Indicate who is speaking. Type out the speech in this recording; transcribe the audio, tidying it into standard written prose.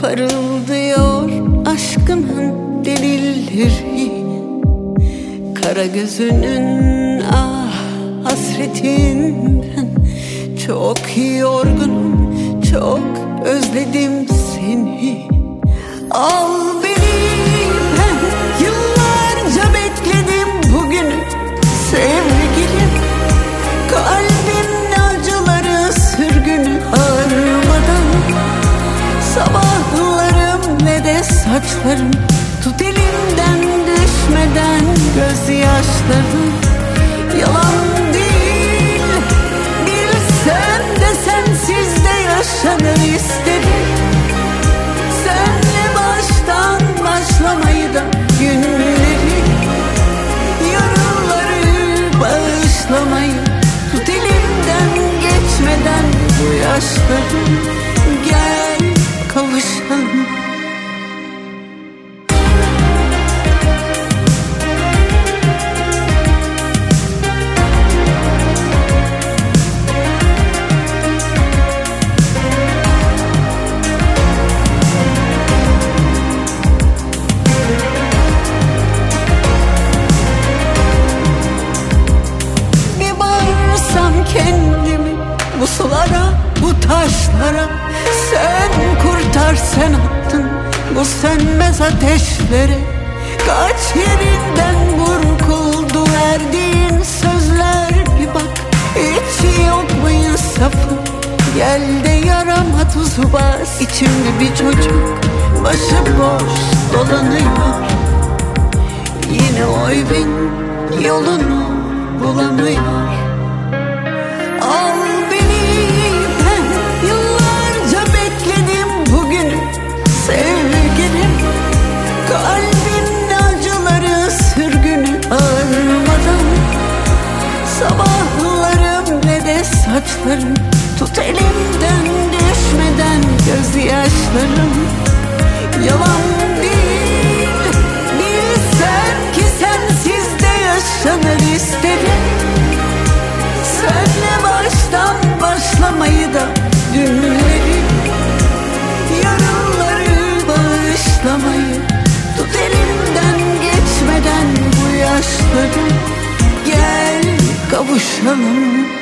Speaker 1: Parıldıyor aşkının delilleri, kara gözünün hasretinden. Çok yorgunum, çok özledim seni. Al beni, ben yıllarca bekledim bugünü sevgilim. Kalbimin acıları sürgünü armadan. Sabahlarım ve de saçlarım, tut elimden düşmeden gözyaşlarım. Yalan değil, bilsem de sensiz de yaşanır istedim. Senle baştan başlamayı da günleri, yarınları bağışlamayı. Tut elimden geçmeden bu yaşları, gel kavuşalım. Kendimi bu sulara, bu taşlara, sen kurtar, sen attın bu sönmez ateşlere. Kaç yerinden burkuldu verdiğin sözler, bir bak hiç yok mu insafı? Gel de yarama tuzu bas. İçimde bir çocuk başıboş dolanıyor, yine o evin yolunu bulamıyor. Al beni, ben yıllarca bekledim bugünü sevgilim. Kalbimin acıları sürgünü armadan. Sabahlarım ve de saçlarım, tut elimden düşmeden gözyaşlarım. Yalan değil, bilsem ki sensiz de yaşanır isterim. Senle baştan başlamayı da dünleri, yarınları bağışlamayı. Tut elimden geçmeden bu yaşları, gel kavuşalım.